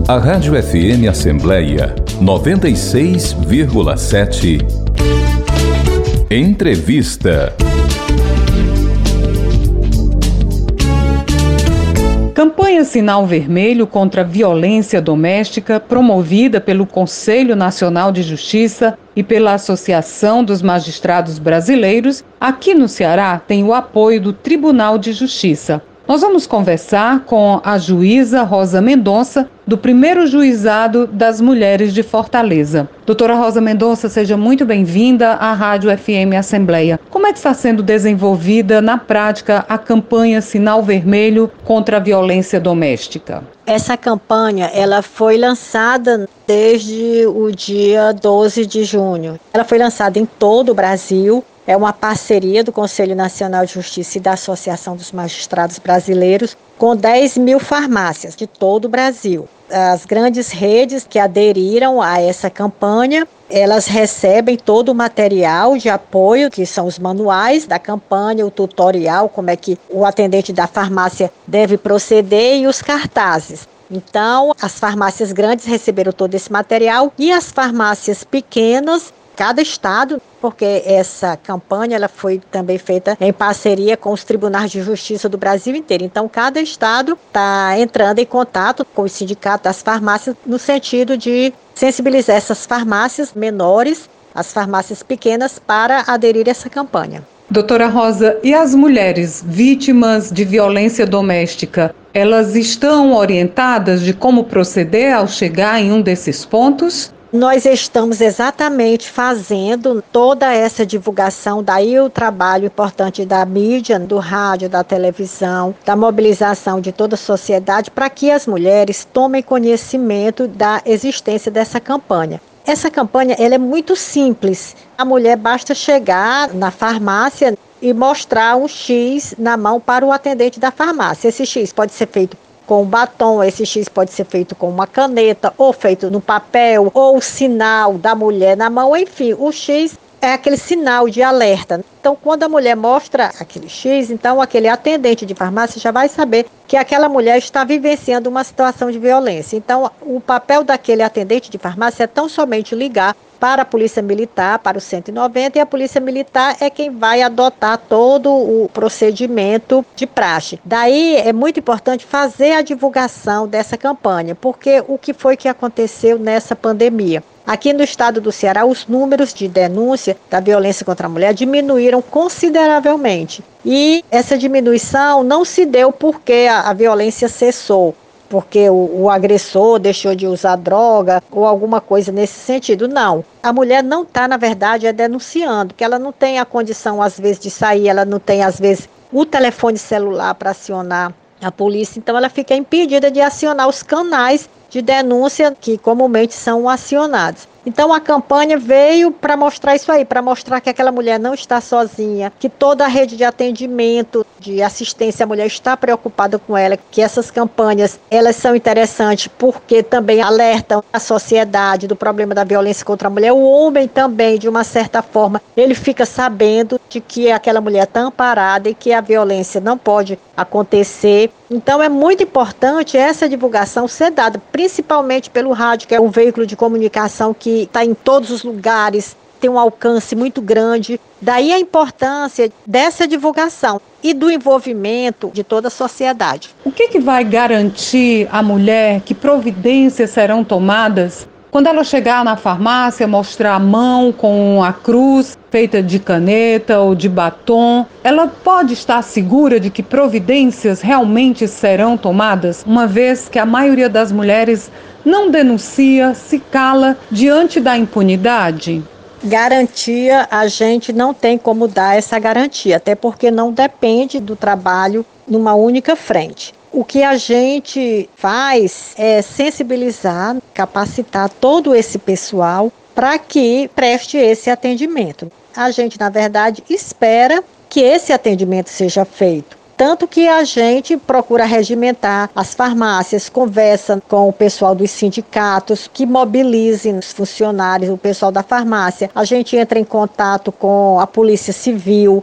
A Rádio FM Assembleia 96,7. Entrevista. Campanha Sinal Vermelho contra a Violência Doméstica, promovida pelo Conselho Nacional de Justiça e pela Associação dos Magistrados Brasileiros, aqui no Ceará tem o apoio do Tribunal de Justiça. Nós vamos conversar com a juíza Rosa Mendonça, do primeiro juizado das mulheres de Fortaleza. Doutora Rosa Mendonça, seja muito bem-vinda à Rádio FM Assembleia. Como é que está sendo desenvolvida na prática a campanha Sinal Vermelho contra a Violência Doméstica? Essa campanha ela foi lançada desde o dia 12 de junho. Ela foi lançada em todo o Brasil. É uma parceria do Conselho Nacional de Justiça e da Associação dos Magistrados Brasileiros com 10 mil farmácias de todo o Brasil. As grandes redes que aderiram a essa campanha, elas recebem todo o material de apoio, que são os manuais da campanha, o tutorial, como é que o atendente da farmácia deve proceder e os cartazes. Então, as farmácias grandes receberam todo esse material e as farmácias pequenas, cada estado, porque essa campanha ela foi também feita em parceria com os tribunais de justiça do Brasil inteiro. Então, cada estado está entrando em contato com o sindicato das farmácias no sentido de sensibilizar essas farmácias menores, as farmácias pequenas, para aderir a essa campanha. Doutora Rosa, e as mulheres vítimas de violência doméstica, elas estão orientadas de como proceder ao chegar em um desses pontos? Nós estamos exatamente fazendo toda essa divulgação, daí o trabalho importante da mídia, do rádio, da televisão, da mobilização de toda a sociedade para que as mulheres tomem conhecimento da existência dessa campanha. Essa campanha ela é muito simples. A mulher basta chegar na farmácia e mostrar um X na mão para o atendente da farmácia. Esse X pode ser feito com um batom, esse X pode ser feito com uma caneta, ou feito no papel, ou o sinal da mulher na mão, enfim, o X é aquele sinal de alerta. Então, quando a mulher mostra aquele X, então aquele atendente de farmácia já vai saber que aquela mulher está vivenciando uma situação de violência. Então, o papel daquele atendente de farmácia é tão somente ligar para a Polícia Militar, para o 190, e a Polícia Militar é quem vai adotar todo o procedimento de praxe. Daí é muito importante fazer a divulgação dessa campanha, porque o que foi que aconteceu nessa pandemia? Aqui no estado do Ceará, os números de denúncia da violência contra a mulher diminuíram consideravelmente. E essa diminuição não se deu porque a violência cessou, porque o agressor deixou de usar droga ou alguma coisa nesse sentido. Não. A mulher não está, na verdade, denunciando, porque ela não tem a condição, às vezes, de sair, ela não tem, às vezes, o telefone celular para acionar a polícia, então ela fica impedida de acionar os canais de denúncia que comumente são acionados. Então a campanha veio para mostrar isso aí, para mostrar que aquela mulher não está sozinha, que toda a rede de atendimento, de assistência à mulher está preocupada com ela, que essas campanhas elas são interessantes porque também alertam a sociedade do problema da violência contra a mulher. O homem também, de uma certa forma, ele fica sabendo de que aquela mulher está amparada e que a violência não pode acontecer. Então é muito importante essa divulgação ser dada, principalmente pelo rádio, que é um veículo de comunicação que está em todos os lugares, tem um alcance muito grande. Daí a importância dessa divulgação e do envolvimento de toda a sociedade. O que vai garantir à mulher que providências serão tomadas quando ela chegar na farmácia, mostrar a mão com a cruz feita de caneta ou de batom? Ela pode estar segura de que providências realmente serão tomadas, uma vez que a maioria das mulheres não denuncia, se cala diante da impunidade? Garantia, a gente não tem como dar essa garantia, até porque não depende do trabalho numa única frente. O que a gente faz é sensibilizar, capacitar todo esse pessoal para que preste esse atendimento. A gente, na verdade, espera que esse atendimento seja feito. Tanto que a gente procura regimentar as farmácias, conversa com o pessoal dos sindicatos, que mobilizem os funcionários, o pessoal da farmácia. A gente entra em contato com a Polícia Civil,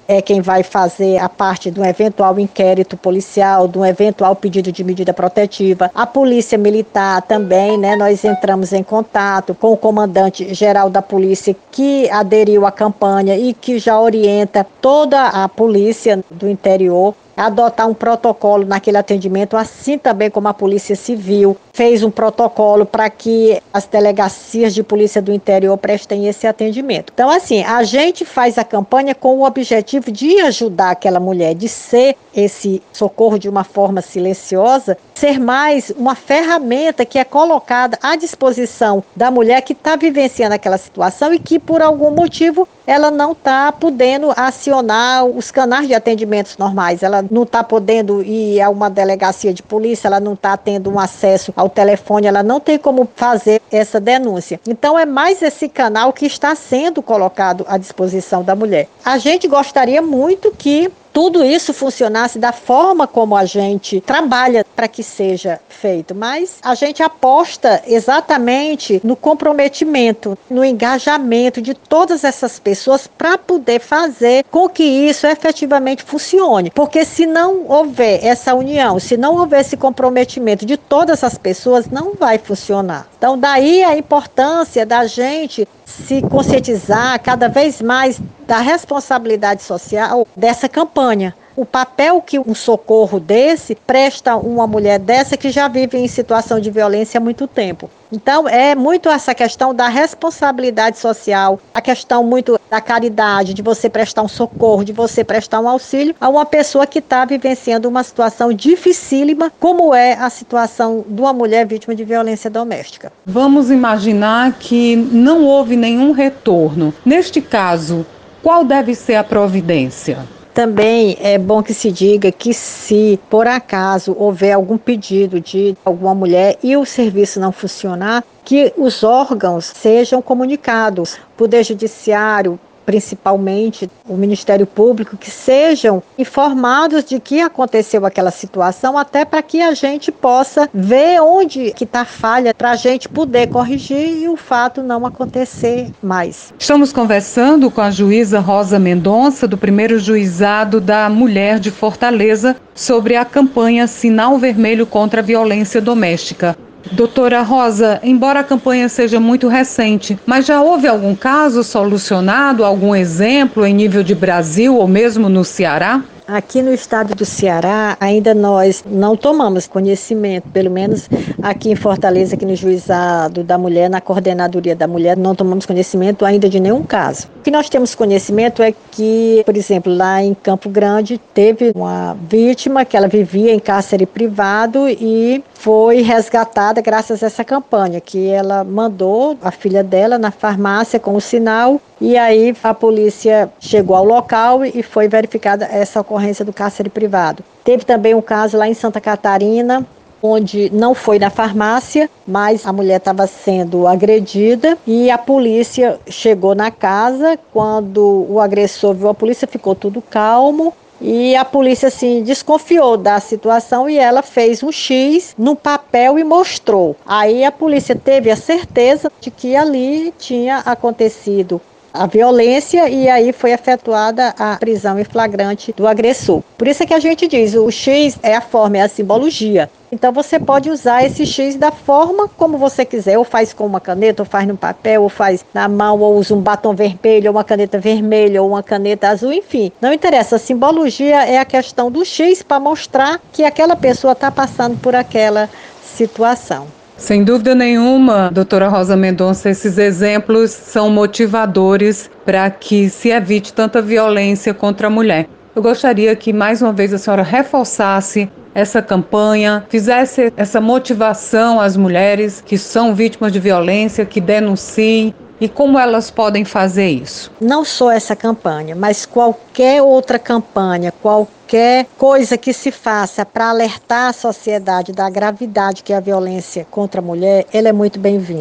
é quem vai fazer a parte de um eventual inquérito policial, de um eventual pedido de medida protetiva. A Polícia Militar também, né? Nós entramos em contato com o comandante-geral da polícia que aderiu à campanha e que já orienta toda a polícia do interior a adotar um protocolo naquele atendimento, assim também como a Polícia Civil fez um protocolo para que as delegacias de polícia do interior prestem esse atendimento. Então, assim, a gente faz a campanha com o objetivo de ajudar aquela mulher, de ser esse socorro de uma forma silenciosa, ser mais uma ferramenta que é colocada à disposição da mulher que está vivenciando aquela situação e que, por algum motivo, ela não está podendo acionar os canais de atendimentos normais, ela não está podendo ir a uma delegacia de polícia, ela não está tendo um acesso ao telefone, ela não tem como fazer essa denúncia. Então é mais esse canal que está sendo colocado à disposição da mulher. A gente gostaria muito que tudo isso funcionasse da forma como a gente trabalha para que seja feito, mas a gente aposta exatamente no comprometimento, no engajamento de todas essas pessoas para poder fazer com que isso efetivamente funcione, porque se não houver essa união, se não houver esse comprometimento de todas as pessoas, não vai funcionar. Então daí a importância da gente se conscientizar cada vez mais da responsabilidade social dessa campanha. O papel que um socorro desse presta uma mulher dessa que já vive em situação de violência há muito tempo. Então, é muito essa questão da responsabilidade social, a questão muito da caridade, de você prestar um socorro, de você prestar um auxílio a uma pessoa que está vivenciando uma situação dificílima, como é a situação de uma mulher vítima de violência doméstica. Vamos imaginar que não houve nenhum retorno. Neste caso, qual deve ser a providência? Também é bom que se diga que se por acaso houver algum pedido de alguma mulher e o serviço não funcionar, que os órgãos sejam comunicados, Poder Judiciário, principalmente o Ministério Público, que sejam informados de que aconteceu aquela situação, até para que a gente possa ver onde que está a falha, para a gente poder corrigir e o fato não acontecer mais. Estamos conversando com a juíza Rosa Mendonça, do primeiro juizado da Mulher de Fortaleza, sobre a campanha Sinal Vermelho contra a Violência Doméstica. Doutora Rosa, embora a campanha seja muito recente, mas já houve algum caso solucionado, algum exemplo em nível de Brasil ou mesmo no Ceará? Aqui no estado do Ceará, ainda nós não tomamos conhecimento, pelo menos aqui em Fortaleza, aqui no Juizado da Mulher, na Coordenadoria da Mulher, não tomamos conhecimento ainda de nenhum caso. O que nós temos conhecimento é que, por exemplo, lá em Campo Grande, teve uma vítima que ela vivia em cárcere privado e foi resgatada graças a essa campanha, que ela mandou a filha dela na farmácia com o sinal, e aí a polícia chegou ao local e foi verificada essa ocorrência do cárcere privado. Teve também um caso lá em Santa Catarina, onde não foi na farmácia, mas a mulher estava sendo agredida e a polícia chegou na casa. Quando o agressor viu a polícia, ficou tudo calmo. E a polícia, assim, desconfiou da situação e ela fez um X no papel e mostrou. Aí a polícia teve a certeza de que ali tinha acontecido a violência e aí foi efetuada a prisão em flagrante do agressor. Por isso é que a gente diz, o X é a forma, é a simbologia. Então você pode usar esse X da forma como você quiser, ou faz com uma caneta, ou faz no papel, ou faz na mão, ou usa um batom vermelho, ou uma caneta vermelha, ou uma caneta azul, enfim. Não interessa, a simbologia é a questão do X para mostrar que aquela pessoa está passando por aquela situação. Sem dúvida nenhuma, doutora Rosa Mendonça, esses exemplos são motivadores para que se evite tanta violência contra a mulher. Eu gostaria que mais uma vez a senhora reforçasse essa campanha, fizesse essa motivação às mulheres que são vítimas de violência, que denunciem, e como elas podem fazer isso. Não só essa campanha, mas qualquer outra campanha, qualquer coisa que se faça para alertar a sociedade da gravidade que é a violência contra a mulher, ela é muito bem-vinda.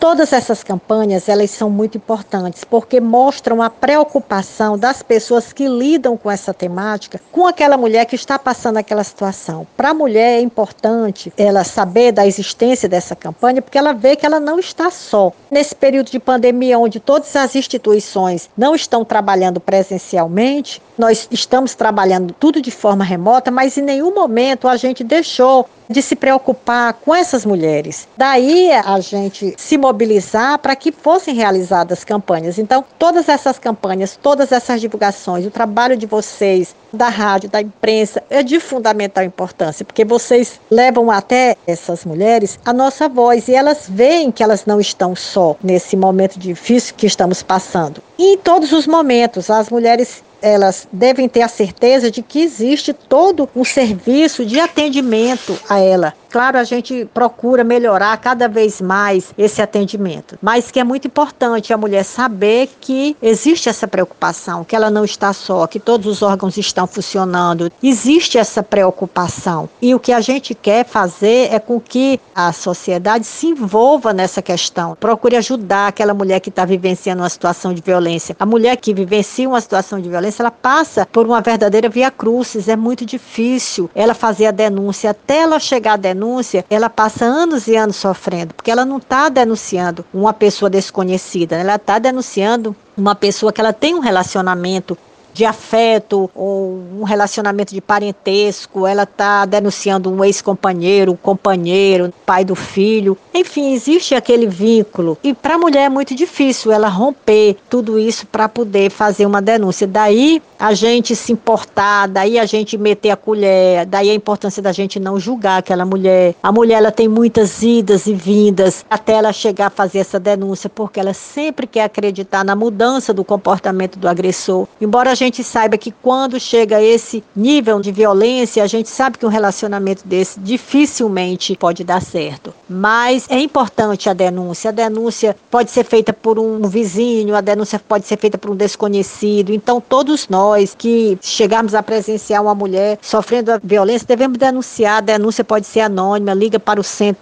Todas essas campanhas, elas são muito importantes, porque mostram a preocupação das pessoas que lidam com essa temática, com aquela mulher que está passando aquela situação. Para a mulher é importante ela saber da existência dessa campanha, porque ela vê que ela não está só. Nesse período de pandemia, onde todas as instituições não estão trabalhando presencialmente, nós estamos trabalhando tudo de forma remota, mas em nenhum momento a gente deixou de se preocupar com essas mulheres. Daí a gente se mobilizar para que fossem realizadas campanhas. Então, todas essas campanhas, todas essas divulgações, o trabalho de vocês, da rádio, da imprensa, é de fundamental importância, porque vocês levam até essas mulheres a nossa voz e elas veem que elas não estão só nesse momento difícil que estamos passando. E em todos os momentos, as mulheres elas devem ter a certeza de que existe todo um serviço de atendimento a ela. Claro, a gente procura melhorar cada vez mais esse atendimento, mas que é muito importante a mulher saber que existe essa preocupação, que ela não está só, que todos os órgãos estão funcionando. Existe essa preocupação e o que a gente quer fazer é com que a sociedade se envolva nessa questão, procure ajudar aquela mulher que está vivenciando uma situação de violência. A mulher que vivencia uma situação de violência, ela passa por uma verdadeira via crucis, é muito difícil ela fazer a denúncia, até ela chegar à denúncia, ela passa anos e anos sofrendo, porque ela não está denunciando uma pessoa desconhecida, ela está denunciando uma pessoa que ela tem um relacionamento de afeto ou um relacionamento de parentesco, ela está denunciando um ex-companheiro, um companheiro, pai do filho. Enfim, existe aquele vínculo. E para a mulher é muito difícil ela romper tudo isso para poder fazer uma denúncia. Daí a gente se importar, daí a gente meter a colher, daí a importância da gente não julgar aquela mulher. A mulher ela tem muitas idas e vindas até ela chegar a fazer essa denúncia, porque ela sempre quer acreditar na mudança do comportamento do agressor. Embora a gente saiba que quando chega a esse nível de violência, a gente sabe que um relacionamento desse dificilmente pode dar certo. Mas é importante a denúncia. A denúncia pode ser feita por um vizinho, a denúncia pode ser feita por um desconhecido. Então, todos nós que chegarmos a presenciar uma mulher sofrendo a violência, devemos denunciar. A denúncia pode ser anônima, liga para o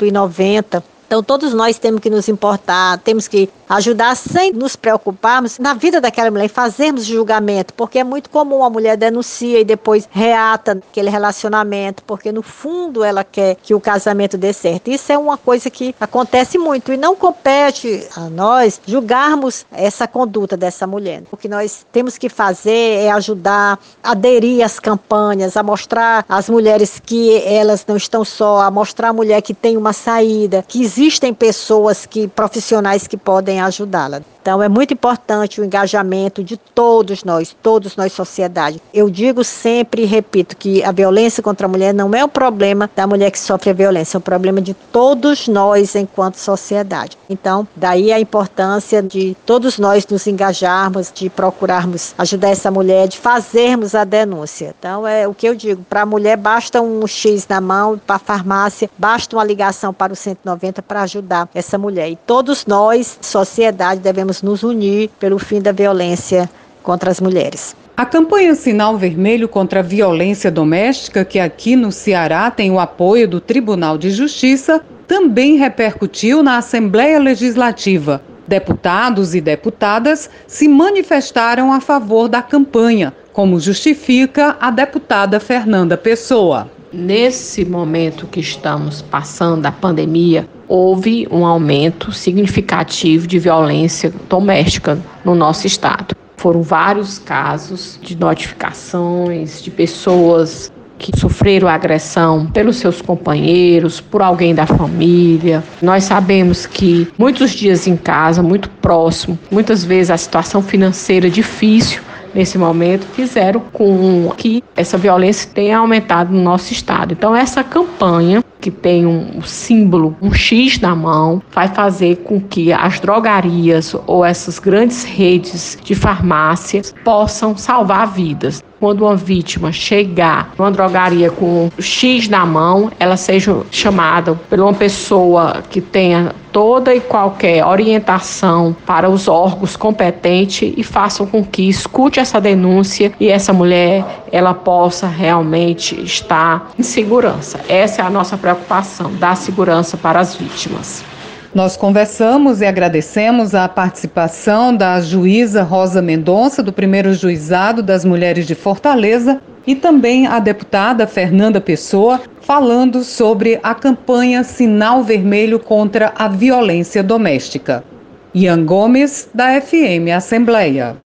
190. Então, todos nós temos que nos importar, temos que ajudar sem nos preocuparmos na vida daquela mulher e fazermos julgamento, porque é muito comum a mulher denuncia e depois reata aquele relacionamento, porque no fundo ela quer que o casamento dê certo. Isso é uma coisa que acontece muito e não compete a nós julgarmos essa conduta dessa mulher. O que nós temos que fazer é ajudar, aderir às campanhas, a mostrar às mulheres que elas não estão só, a mostrar à mulher que tem uma saída, que existem pessoas profissionais que podem ajudá-la. Então, é muito importante o engajamento de todos nós, sociedade. Eu digo sempre e repito que a violência contra a mulher não é um problema da mulher que sofre a violência, é um problema de todos nós enquanto sociedade. Então, daí a importância de todos nós nos engajarmos, de procurarmos ajudar essa mulher, de fazermos a denúncia. Então, é o que eu digo, para a mulher basta um X na mão, para a farmácia, basta uma ligação para o 190 para ajudar essa mulher. E todos nós, sociedade, devemos nos unir pelo fim da violência contra as mulheres. A campanha Sinal Vermelho contra a Violência Doméstica, que aqui no Ceará tem o apoio do Tribunal de Justiça, também repercutiu na Assembleia Legislativa. Deputados e deputadas se manifestaram a favor da campanha, como justifica a deputada Fernanda Pessoa. Nesse momento que estamos passando, a pandemia, houve um aumento significativo de violência doméstica no nosso estado. Foram vários casos de notificações de pessoas que sofreram agressão pelos seus companheiros, por alguém da família. Nós sabemos que muitos dias em casa, muito próximo, muitas vezes a situação financeira difícil, nesse momento, fizeram com que essa violência tenha aumentado no nosso estado. Então, essa campanha, que tem um símbolo, um X na mão, vai fazer com que as drogarias ou essas grandes redes de farmácias possam salvar vidas. Quando uma vítima chegar numa drogaria com o X na mão, ela seja chamada por uma pessoa que tenha toda e qualquer orientação para os órgãos competentes e façam com que escute essa denúncia e essa mulher ela possa realmente estar em segurança. Essa é a nossa preocupação, dar segurança para as vítimas. Nós conversamos e agradecemos a participação da juíza Rosa Mendonça, do primeiro juizado das mulheres de Fortaleza, e também a deputada Fernanda Pessoa, falando sobre a campanha Sinal Vermelho contra a Violência Doméstica. Ian Gomes, da FM Assembleia.